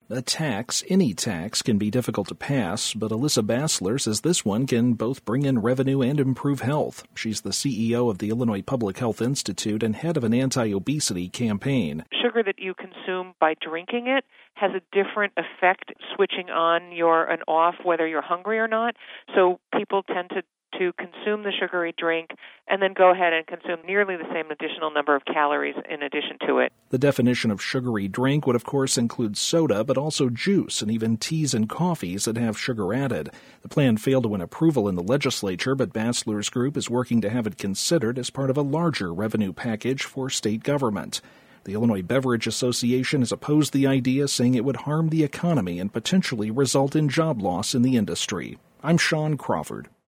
A tax, any tax, can be difficult to pass, but Alyssa Bassler says this one can both bring in revenue and improve health. She's the CEO of the Illinois Public Health Institute and head of an anti-obesity campaign. Sugar that you consume by drinking it has a different effect switching on and off whether you're hungry or not. So people tend to consume the sugary drink and then go ahead and consume nearly the same additional number of calories in addition to it. The definition of sugary drink would, of course, include soda, but also juice and even teas and coffees that have sugar added. The plan failed to win approval in the legislature, but Bassler's group is working to have it considered as part of a larger revenue package for state government. The Illinois Beverage Association has opposed the idea, saying it would harm the economy and potentially result in job loss in the industry. I'm Sean Crawford.